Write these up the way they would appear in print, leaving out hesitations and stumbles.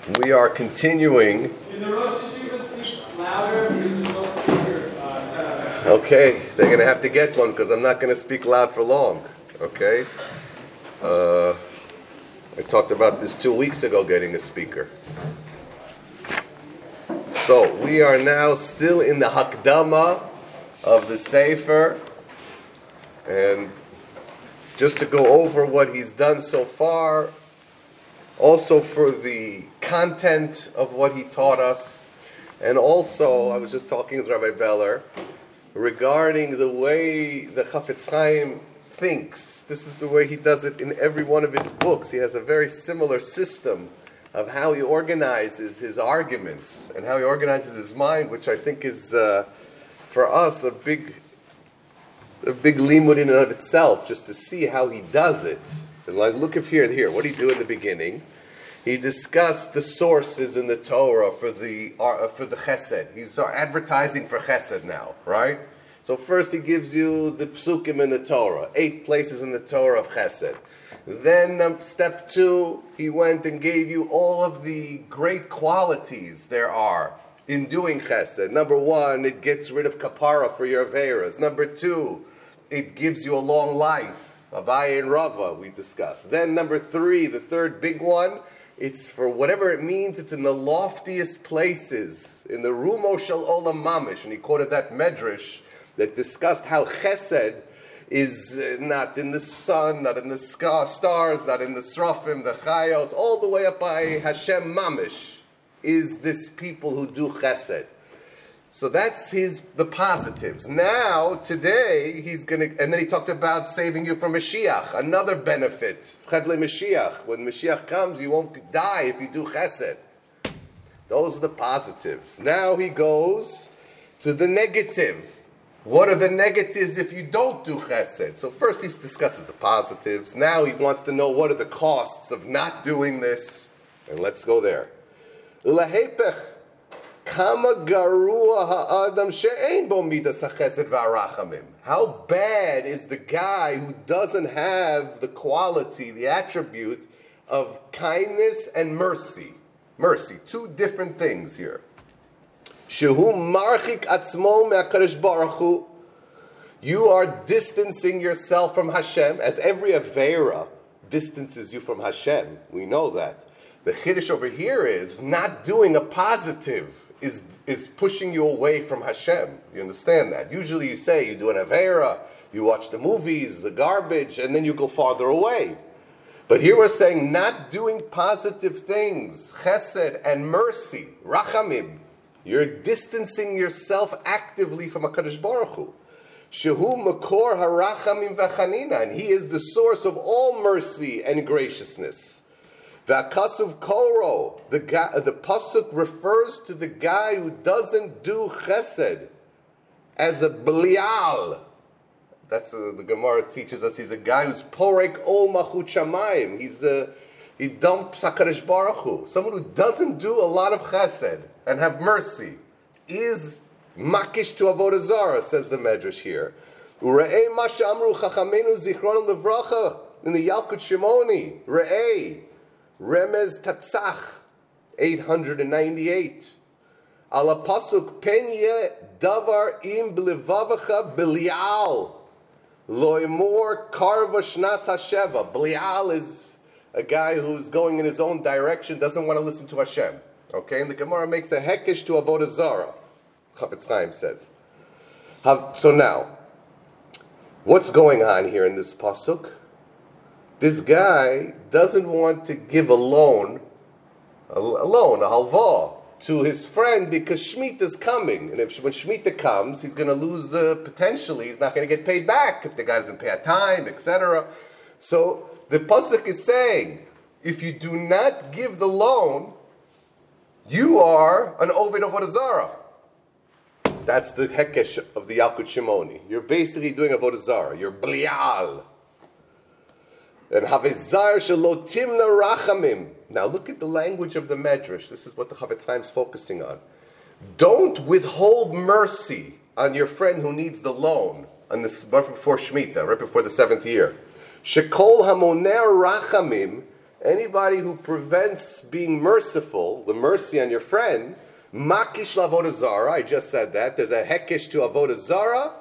We are continuing. In the Rosh Yeshiva, speak louder because there's no speaker set up. Okay, they're going to have to get one because I'm not going to speak loud for long. Okay? I talked about this 2 weeks ago, getting a speaker. So, we are now still in the Hakdama of the Sefer. And just to go over what he's done so far, also for the content of what he taught us, and also, I was just talking with Rabbi Beller, regarding the way the Chafetz Chaim thinks. This is the way he does it in every one of his books. He has a very similar system of how he organizes his arguments and how he organizes his mind, which I think is, for us, a big limud in and of itself, just to see how he does it. And like, look at here and here. What did he do in the beginning? He discussed the sources in the Torah for the Chesed. He's advertising for Chesed now, right? So first he gives you the psukim in the Torah, 8 places in the Torah of Chesed. Then step 2, he went and gave you all of the great qualities there are in doing Chesed. Number 1, it gets rid of kapara for your averas. Number 2, it gives you a long life. Abaye and Rava, we discussed. Then number 3, the third big one, it's for whatever it means, it's in the loftiest places, in the Rumo Shel Olam Mamish. And he quoted that Medrash that discussed how Chesed is not in the sun, not in the stars, not in the Srafim, the Chayos, all the way up by Hashem Mamish, is this people who do Chesed. So that's the positives. Now, today, and then he talked about saving you from Mashiach, another benefit. Chevle Mashiach. When Mashiach comes, you won't die if you do Chesed. Those are the positives. Now he goes to the negative. What are the negatives if you don't do Chesed? So first he discusses the positives. Now he wants to know what are the costs of not doing this. And let's go there. Ulahepech. How bad is the guy who doesn't have the quality, the attribute of kindness and mercy? Mercy, 2 different things here. You are distancing yourself from Hashem, as every Avera distances you from Hashem. We know that. The Chiddush over here is not doing a positive is pushing you away from Hashem. You understand that? Usually you say you do an Avera, you watch the movies, the garbage, and then you go farther away. But here we're saying not doing positive things, Chesed and mercy, Rachamim. You're distancing yourself actively from HaKadosh Baruch Hu. Shehu Makor HaRachamim V'Chanina, and He is the source of all mercy and graciousness. V'akasuv koro, the pasuk refers to the guy who doesn't do chesed as a Belial. That's the Gemara teaches us. He's a guy who's porek ol machut shamayim. He dumps HaKadosh Baruch Hu. Someone who doesn't do a lot of chesed and have mercy is makish to avodah zarah, says the Medrash here. Ure'ei ma she'amru chachamenu zichronam levracha in the Yalkut Shimoni. Re'ei. Remez Tatzach, 898. Ala pasuk penye davar im blevavacha Belial. Loimor karva shnas hasheva. Belial is a guy who's going in his own direction, doesn't want to listen to Hashem. Okay, and the Gemara makes a hekesh to avodah zarah. Chafetz Chaim says. So now, what's going on here in this pasuk? This guy doesn't want to give a loan, a halva, to his friend because Shemitah is coming. And when Shemitah comes, he's going to lose potentially, he's not going to get paid back if the guy doesn't pay on time, etc. So the pasuk is saying, if you do not give the loan, you are an Oved Avodah Zarah. That's the hekesh of the Yalkut Shimoni. You're basically doing Avodah Zarah. You're Belial. And Havezar shelo timna rachamim. Now look at the language of the Medrash. This is what the Chafetz Chaim is focusing on. Don't withhold mercy on your friend who needs the loan on right before Shemitah, right before the 7th year. Shekol hamoner rachamim Anybody who prevents being merciful, the mercy on your friend, makish la'avodah zara, I just said that, there's a hekesh to avodah zara,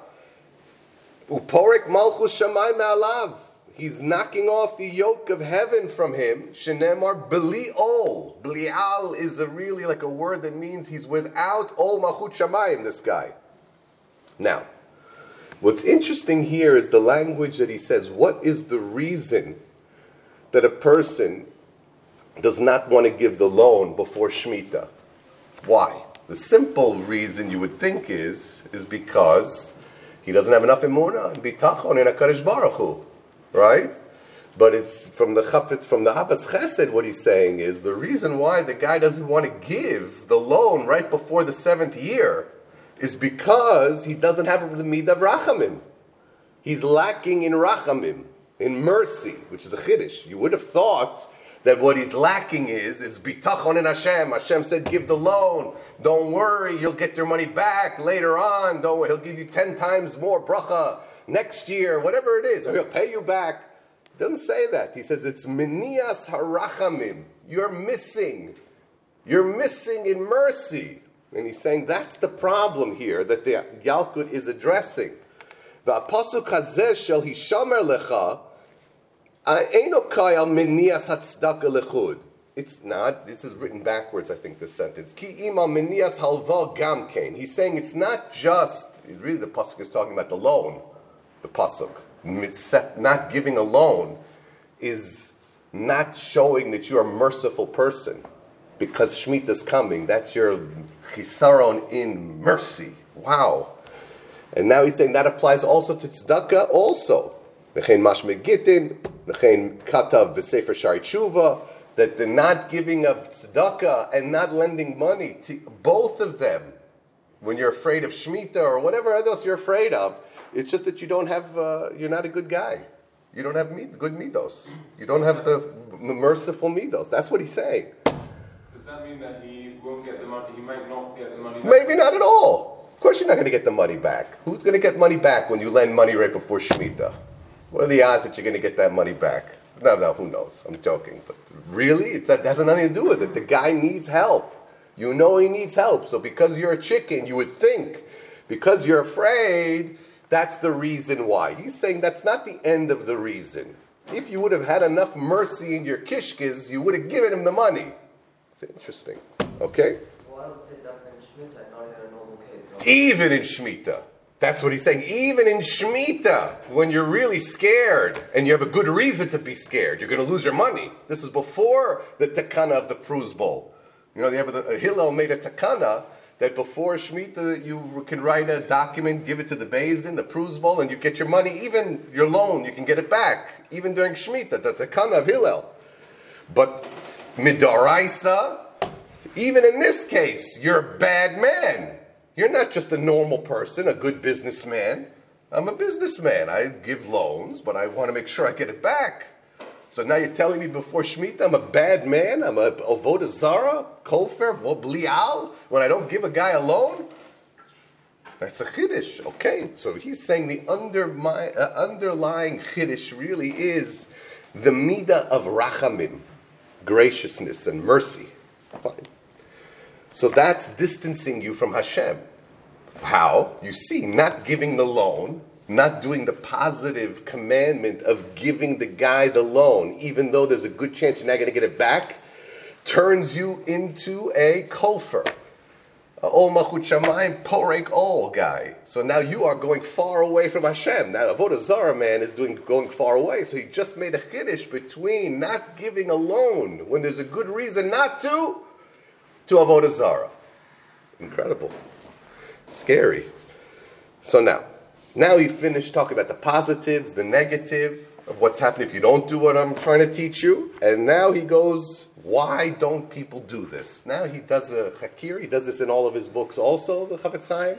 uporek malchus shamayim me'alav. He's knocking off the yoke of heaven from him. Shenemar beli'ol. Beli'al is really like a word that means he's without ol malchut shamayim, this guy. Now, what's interesting here is the language that he says. What is the reason that a person does not want to give the loan before Shemitah? Why? The simple reason you would think is because he doesn't have enough emunah and bitachon in HaKadosh Baruch Hu, right? But it's from the Chafetz, from the Abbas Chesed, what he's saying is the reason why the guy doesn't want to give the loan right before the 7th year is because he doesn't have the midah of rachamim. He's lacking in rachamim, in mercy, which is a chiddush. You would have thought that what he's lacking is bitachon in Hashem. Hashem said, give the loan. Don't worry, you'll get your money back later on. Don't worry, he'll give you 10 times more bracha next year, whatever it is, or he'll pay you back. He doesn't say that. He says it's minias harachamim. You're missing in mercy. And he's saying that's the problem here that the Yalkut is addressing. V'apasuk hazeh shel hishamer lecha eino kayal minias hatzdaka lechud. It's not. This is written backwards, I think, this sentence. Ki ima minias halva gamkein. He's saying it's not just. Really, the pasuk is talking about the loan. The pasuk, not giving a loan, is not showing that you're a merciful person. Because Shemitah is coming, that's your chisaron in mercy. Wow. And now he's saying that applies also to tzedakah also. V'chein mashmeh gittin, v'chein katav b'sefer shari tshuva, that the not giving of tzedakah and not lending money, to both of them, when you're afraid of Shemitah or whatever else you're afraid of, it's just that you don't have, you're not a good guy. You don't have good midos. You don't have the merciful midos. That's what he's saying. Does that mean that he won't get the money? He might not get the money back? Maybe not at all. Of course you're not going to get the money back. Who's going to get money back when you lend money right before Shemitah? What are the odds that you're going to get that money back? No, who knows? I'm joking. But really, it has nothing to do with it. The guy needs help. You know he needs help. So because you're a chicken, you would think, because you're afraid, that's the reason why. He's saying that's not the end of the reason. If you would have had enough mercy in your kishkes, you would have given him the money. It's interesting. Okay? Why does it say that in Shemitah, not in a normal case? No? Even in Shemitah. That's what he's saying. Even in Shemitah, when you're really scared, and you have a good reason to be scared, you're going to lose your money. This is before the takana of the Pruz Bowl. You know, you have Hillel made a takana that before Shemitah, you can write a document, give it to the Beis Din, the Pruz Bowl, and you get your money, even your loan, you can get it back, even during Shemitah, the takana of Hillel. But Midaraisa, even in this case, you're a bad man. You're not just a normal person, a good businessman. I'm a businessman. I give loans, but I want to make sure I get it back. So now you're telling me before Shemitah I'm a bad man? I'm a avodah zara, kofer, blial, when I don't give a guy a loan? That's a chiddush. Okay, so he's saying the underlying chiddush really is the midah of rachamim, graciousness and mercy. Fine. So that's distancing you from Hashem. How? You see, not giving the loan, not doing the positive commandment of giving the guy the loan, even though there's a good chance you're not going to get it back, turns you into a kofer. A ol machut shamayim porek ol guy. So now you are going far away from Hashem. That avodah zara man is going far away. So he just made a chiddush between not giving a loan when there's a good reason not to avodah zara. Incredible. Scary. So now he finished talking about the positives, the negative of what's happening if you don't do what I'm trying to teach you. And now he goes, why don't people do this? Now he does a hakir. He does this in all of his books also, the Chafetz Chaim.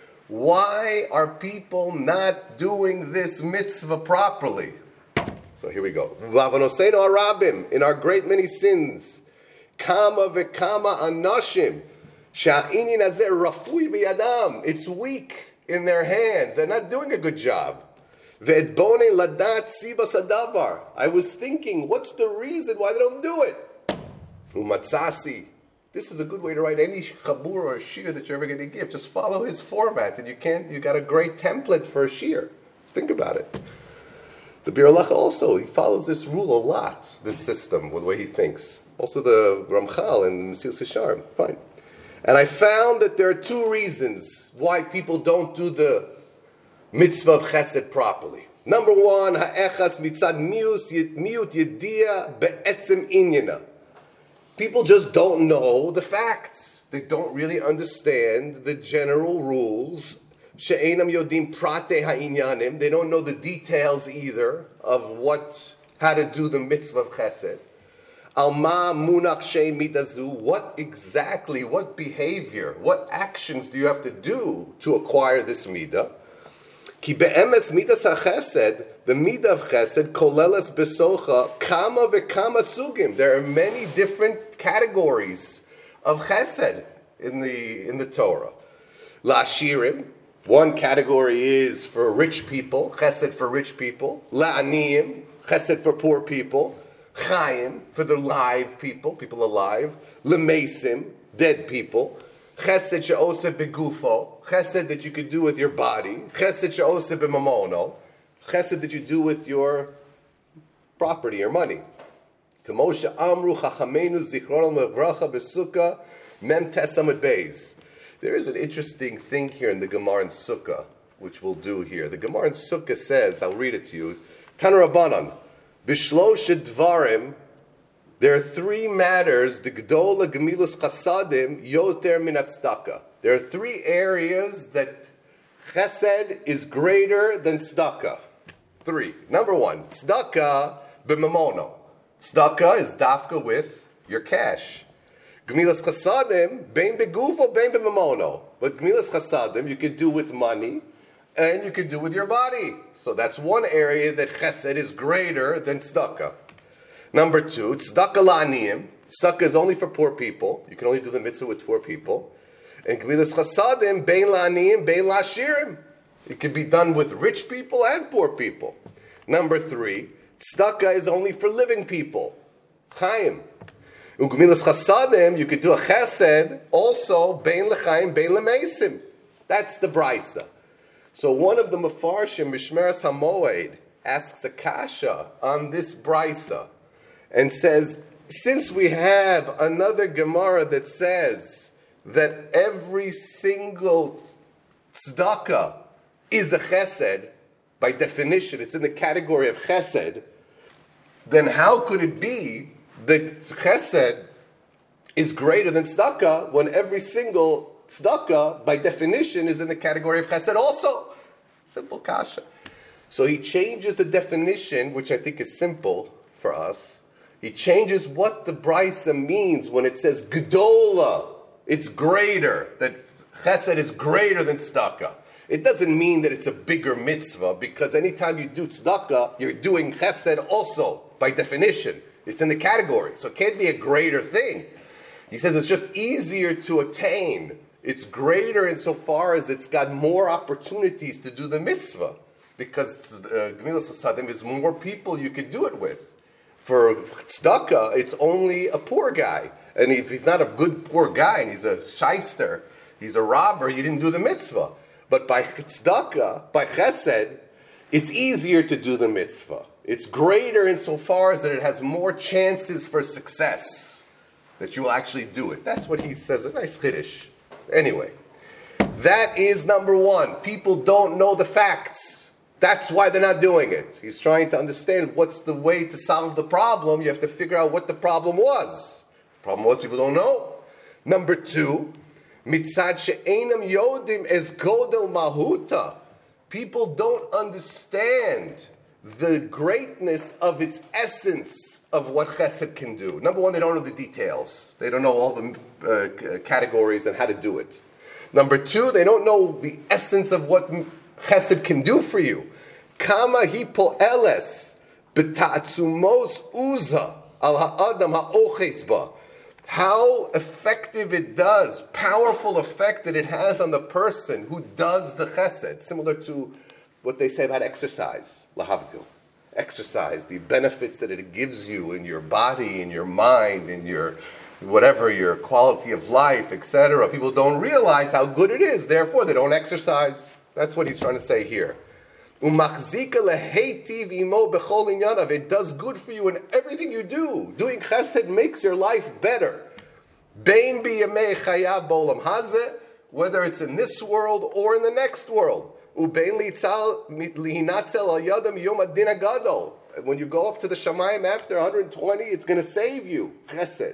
Why are people not doing this mitzvah properly? So here we go. V'avonoseinu harabim, in our great many sins, kama v'kama anashim, sha'inin hazeh rafui b'yadam. It's weak in their hands. They're not doing a good job. Ve'et bone ladat sibas hadavar. I was thinking, what's the reason why they don't do it? Umatzasi. This is a good way to write any chabur or a shir that you're ever going to give. Just follow his format, and you got a great template for a shir. Think about it. The Bir Halacha also, he follows this rule a lot, this system, with the way he thinks. Also the Ramchal and Mesilas Yesharim. Fine. And I found that there are two reasons why people don't do the mitzvah of chesed properly. Number one, ha'echas mitzad miut yediya be'etzem inyana. People just don't know the facts. They don't really understand the general rules. She'enam yodim prate ha'inyanim. They don't know the details either of how to do the mitzvah of chesed. Alma munach shei midazu. What behavior, what actions do you have to do to acquire this midah? Ki be'emes midas ha'chesed, the midah of chesed, kolelas besocha, kama ve'kama sugim. There are many different categories of chesed in the Torah. La'ashirim, one category is for rich people, chesed for rich people. La'aniyim, chesed for poor people. Chayim, for the live people alive. Lemesim, dead people. Chesed she'oseh begufo, chesed that you could do with your body. Chesed she'oseh b'mamono, chesed that you do with your property, your money. K'moshe amru chachamenu zichron levracha b'sukkah mem tesamad beis. There is an interesting thing here in the Gemara in Sukkah, which we'll do here. The Gemara in Sukkah says, I'll read it to you, Tana Rabbanan, b'shlosh dvarim, there are three matters, the Gdola Gemilus Chasadim Yoter Min Tzedakah. There are three areas that Chesed is greater than Tzedakah. Three. Number one, Tzedakah b'mamono. Tzedakah is dafka with your cash. Gemilas Chasadim, bein begufo, bein b'mamono. But Gemilas Chasadim you could do with money and you could do with your body. So that's one area that Chesed is greater than Tzedakah. Number two, tzedakah la'aniyim. Tzedakah is only for poor people. You can only do the mitzvah with poor people. And gemilas chasadim, bein la'aniyim, bein la'ashirim. It can be done with rich people and poor people. Number three, tzedakah is only for living people. Chaim. Gemilas chasadim, you could do a chesed also, bein l'chaim, bein l'meisim. That's the brisa. So one of the mefarshim, Mishmeres HaMoed, asks a kasha on this brisa. And says, since we have another Gemara that says that every single tzedakah is a chesed, by definition, it's in the category of chesed, then how could it be that chesed is greater than tzedakah when every single tzedakah, by definition, is in the category of chesed also? Simple kasha. So he changes the definition, which I think is simple for us. He changes what the brisa means when it says Gdola. It's greater, that chesed is greater than tzedakah. It doesn't mean that it's a bigger mitzvah, because anytime you do tzedakah, you're doing chesed also, by definition. It's in the category, so it can't be a greater thing. He says it's just easier to attain. It's greater insofar as it's got more opportunities to do the mitzvah, because Gemilas Chasadim is more people you could do it with. For tzedakah, it's only a poor guy. And if he's not a good poor guy and he's a shyster, he's a robber, you didn't do the mitzvah. But by tzedakah, by chesed, it's easier to do the mitzvah. It's greater insofar as that it has more chances for success, that you will actually do it. That's what he says, a nice chiddush. Anyway, that is number one. People don't know the facts. That's why they're not doing it. He's trying to understand what's the way to solve the problem. You have to figure out what the problem was. The problem was people don't know. Number two, mitzad she'enam yodim es godel mahuta. People don't understand the greatness of its essence of what chesed can do. Number one, they don't know the details. They don't know all the categories and how to do it. Number two, they don't know the essence of what chesed can do for you. Kama hi po'eles b'ta'atzumos uza al ha'adam ha'oches ba. How effective it does, powerful effect that it has on the person who does the chesed. Similar to what they say about exercise, lahavdil. Exercise, the benefits that it gives you in your body, in your mind, in your whatever, your quality of life, etc. People don't realize how good it is, therefore they don't exercise. That's what he's trying to say here. It does good for you in everything you do. Doing chesed makes your life better. Whether it's in this world or in the next world. When you go up to the Shamayim after 120, it's going to save you. Chesed.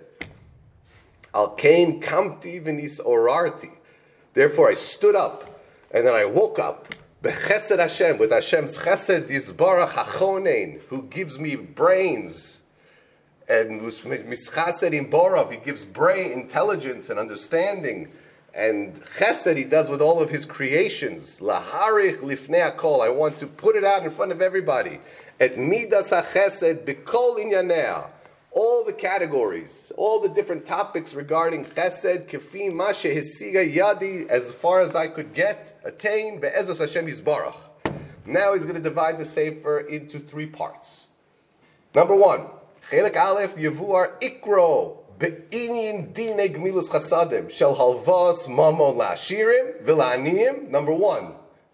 Al-Kain kamti v'nis orarti. Therefore I stood up, and then I woke up. B'chesed Hashem, with Hashem's chesed, Yisbarach hachonein, who gives me brains. And mischased im borav, he gives brain, intelligence, and understanding. And chesed he does with all of his creations. Laharich lifnei hakol. I want to put it out in front of everybody. Et midas hachesed b'kol inyanea. All the categories, all the different topics regarding chesed, kefi ma shehesiga yadi, as far as I could attain, be'ezos Hashem Yisbarach. Now he's going to divide the Sefer into 3 parts. Number 1, Chelik Aleph Yevuar Ikro. Be'inyin dine gmilus chasadim shel halvas mamon la'ashirim v'la'aniyim. Number 1,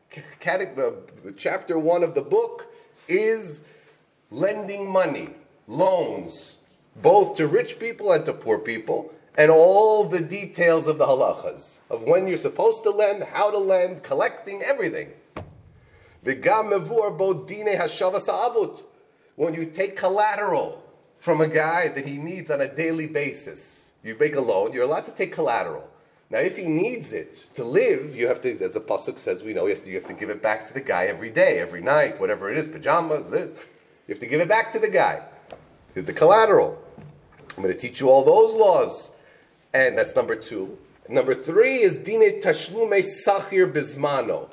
chapter 1 of the book is lending money, loans, both to rich people and to poor people, and all the details of the halachas, of when you're supposed to lend, how to lend, collecting, everything. V'gam mevur bo dine hashavas ha'avut. When you take collateral from a guy that he needs on a daily basis. You make a loan, you're allowed to take collateral. Now, if he needs it to live, you have to, as the pasuk says, we know, yes, you have to give it back to the guy every day, every night, whatever it is, pajamas, this. You have to give it back to the guy. The collateral. I'm going to teach you all those laws. And that's number 2. Number 3 is dine tashlume sachir bizmano.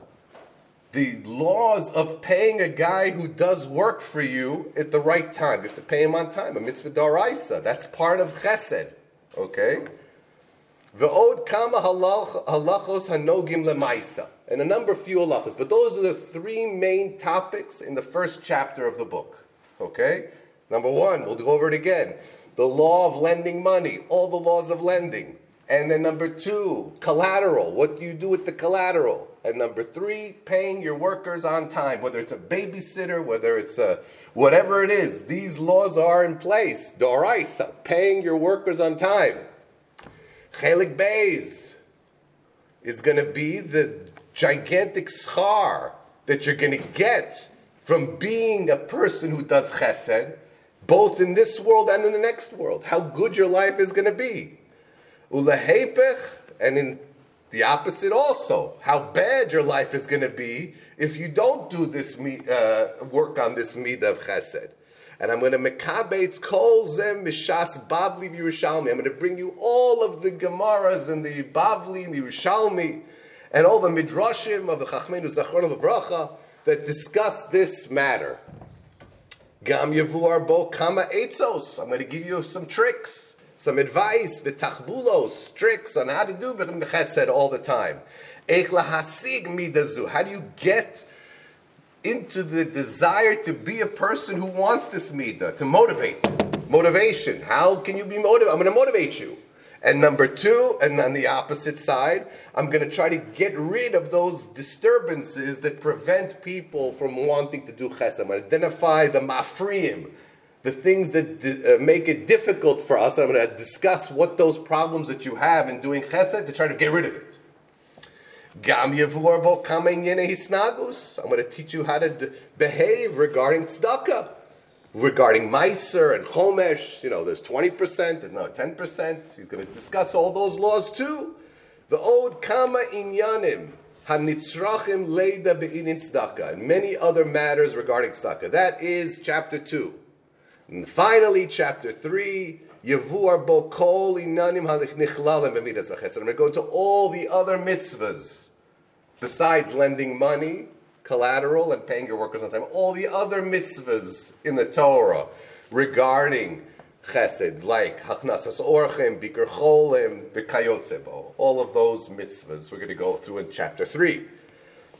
The laws of paying a guy who does work for you at the right time. You have to pay him on time. A mitzvah daraisa. That's part of chesed. Okay? Ve'od kama halachos hanogim lemaisa. And a number of few halachos. But those are the 3 main topics in the first chapter of the book. Okay? Number 1, we'll go over it again. The law of lending money. All the laws of lending. And then number 2, collateral. What do you do with the collateral? And number 3, paying your workers on time. Whether it's a babysitter, whether it's whatever it is. These laws are in place. Doraisa, paying your workers on time. Chelik Beis is going to be the gigantic schar that you're going to get from being a person who does chesed, both in this world and in the next world. How good your life is going to be. Ulehepech, and in the opposite also, how bad your life is going to be if you don't do this work on this midah of chesed. And I'm going to mekabeitz kol zem mishas Bavli v'Yerushalmi. I'm going to bring you all of the Gemaras and the Bavli and the Yerushalmi and all the midrashim of the Chachmeinu Zachron L'Bracha that discuss this matter. Gam yevuar bo kama eitzos. I'm going to give you some tricks. Some advice, v'tachbulos, tricks on how to do chesed all the time. Eich lahasig midazu. How do you get into the desire to be a person who wants this midah, to motivate? Motivation. How can you be motivated? I'm going to motivate you. And number 2, and on the opposite side, I'm going to try to get rid of those disturbances that prevent people from wanting to do chesed. I'm going to identify the mafriim, the things that make it difficult for us. I'm going to discuss what those problems that you have in doing chesed to try to get rid of it. Gam yevur bo kama inyene hisnagus. I'm going to teach you how to behave regarding tzedakah, regarding meiser and chomesh. You know, there's 20% and no 10%. He's going to discuss all those laws too. Ve'od kama inyanim hanitzrachim leida be'inin tzedakah, and many other matters regarding tzedakah. That is chapter 2. And finally, chapter 3, Yevuar bo kol inanim hanichlalim b'midas hachesed. I'm going to go into all the other mitzvahs, besides lending money, collateral, and paying your workers on time. All the other mitzvahs in the Torah regarding chesed, like hachnasas orchim, bikur cholim, v'kayotze bo. All of those mitzvahs we're going to go through in chapter 3.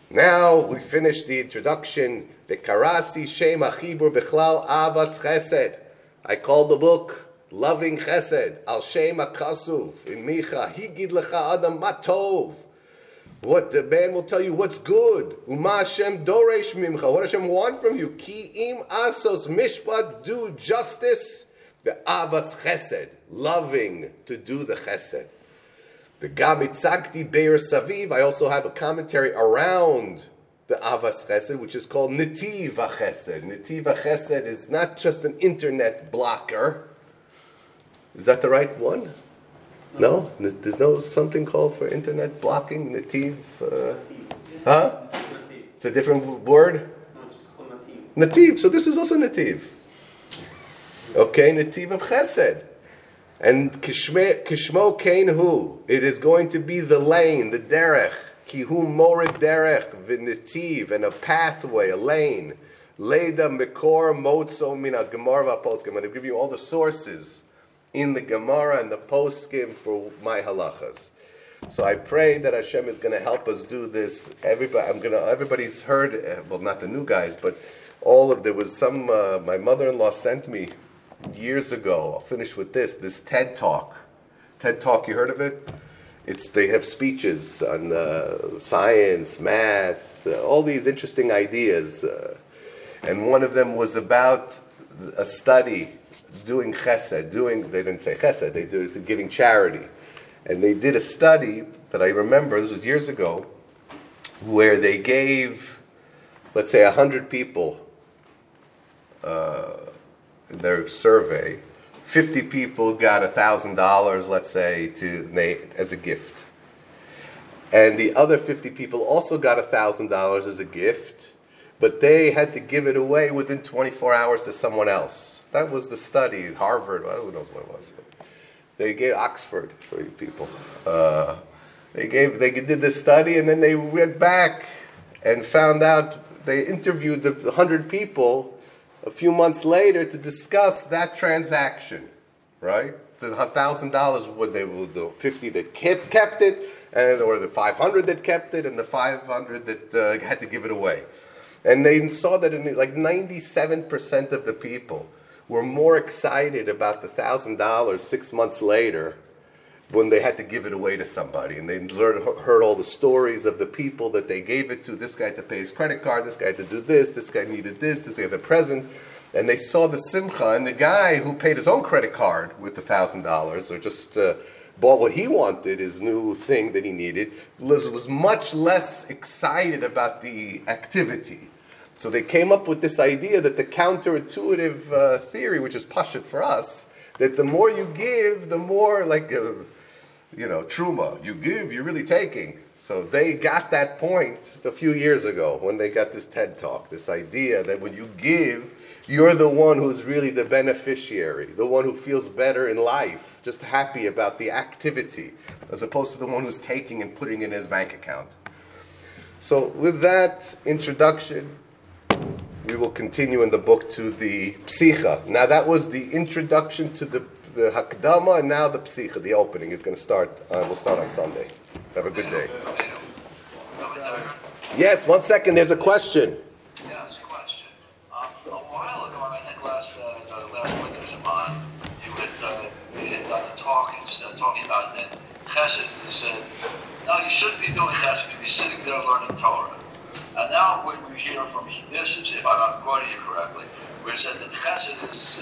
Now we finished the introduction. The Karasi Shem Achibur Bechlal Avas Chesed. I called the book Loving Chesed. Al Shem Akasuv in Micha. Higid Lecha Adam Matov. What the man will tell you what's good. Uma Hashem Doresh Mimcha. What Hashem want from you? Ki im asos mishpat, do justice. The Avas Chesed, loving to do the Chesed. The Gamitzakti Beir Saviv. I also have a commentary around the Avas Chesed, which is called Netiv HaChesed. Netiv HaChesed is not just an internet blocker. Is that the right one? No? There's no something called for internet blocking? Netiv? Huh? It's a different word? No, it's just called Nativ. Netiv. So this is also Netiv. Okay, Netiv of Chesed. And Kishmo Kain Hu. It is going to be the lane, the derech. Kihu Morid derech, v'netiv, and a pathway, a lane. Leda Mekor Motzo Mina Gemara Poskim. I'm going to give you all the sources in the Gemara and the Poskim for my halachas. So I pray that Hashem is going to help us do this. Everybody's heard, well, not the new guys, but there was some, my mother-in-law sent me years ago. I'll finish with this TED Talk. TED Talk, you heard of it? They have speeches on science, math, all these interesting ideas. And one of them was about a study doing chesed, they didn't say chesed, they do giving charity. And they did a study that I remember, this was years ago, where they gave, let's say, 100 people in their survey. 50 people got $1,000, let's say, as a gift. And the other 50 people also got $1,000 as a gift, but they had to give it away within 24 hours to someone else. That was the study, Harvard, who knows what it was. They gave Oxford for you people. They did this study, and then they went back and found out, they interviewed the 100 people a few months later to discuss that transaction, right? The $1,000, would they will the 50 that kept it, or the 500 that kept it, and the 500 that had to give it away. And they saw that 97% of the people were more excited about the $1,000 6 months later when they had to give it away to somebody. And they heard all the stories of the people that they gave it to. This guy had to pay his credit card, this guy had to do this guy needed this guy had the present. And they saw the simcha, and the guy who paid his own credit card with the $1,000, or just bought what he wanted, his new thing that he needed, was much less excited about the activity. So they came up with this idea that the counterintuitive theory, which is pashut for us, that the more you give, the more like, truma. You give, you're really taking. So they got that point a few years ago when they got this TED Talk, this idea that when you give, you're the one who's really the beneficiary, the one who feels better in life, just happy about the activity, as opposed to the one who's taking and putting in his bank account. So with that introduction, we will continue in the book to the Psicha. Now that was the introduction to the Hakdama, and now the Psicha, the opening, is going to start. We'll start on Sunday. Have a good day. Yes, 1 second. There's a question. Yeah, it's a question. A while ago, I think last winter, Zaman, you had done a talk talking about Chesed. You said, no, you shouldn't be doing Chesed. You be sitting there learning Torah. And now when we hear from this, if I'm not quoting you correctly, we said that Chesed is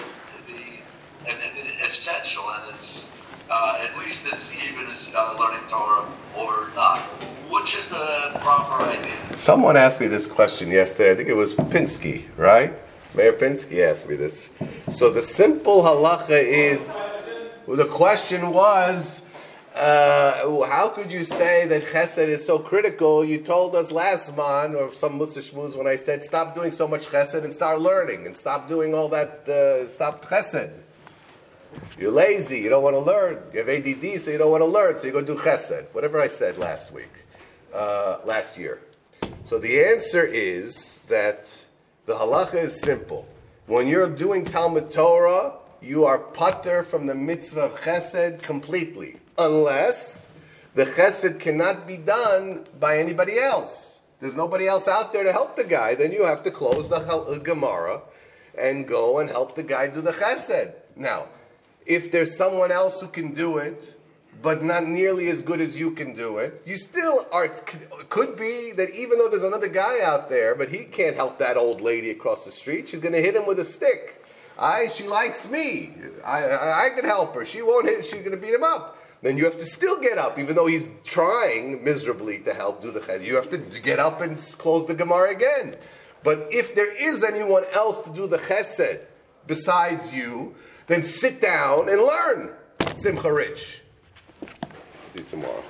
essential, and it's at least as even as learning Torah or not. Which is the proper idea? Someone asked me this question yesterday. I think it was Pinsky, right? Mayor Pinsky asked me this. So the simple halacha is, the question was, how could you say that chesed is so critical? You told us last month, or some Musa Shmuz, when I said, stop doing so much chesed and start learning, and stop doing all that, stop chesed. You're lazy, you don't want to learn. You have ADD, so you don't want to learn, so you go do chesed. Whatever I said last year. So the answer is that the halacha is simple. When you're doing Talmud Torah, you are pater from the mitzvah of chesed completely. Unless the chesed cannot be done by anybody else. there's nobody else out there to help the guy, then you have to close the Gemara and go and help the guy do the chesed. Now, if there's someone else who can do it, but not nearly as good as you can do it, you still are. It could be that even though there's another guy out there, but he can't help that old lady across the street, she's going to hit him with a stick. She likes me. I can help her. She won't hit. She's going to beat him up. Then you have to still get up, even though he's trying miserably to help do the chesed. You have to get up and close the Gemara again. But if there is anyone else to do the chesed besides you, then sit down and learn. Simcha Rich. Do tomorrow.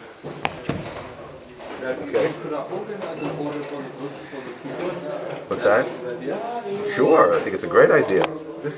Okay. What's that? Sure, I think it's a great idea.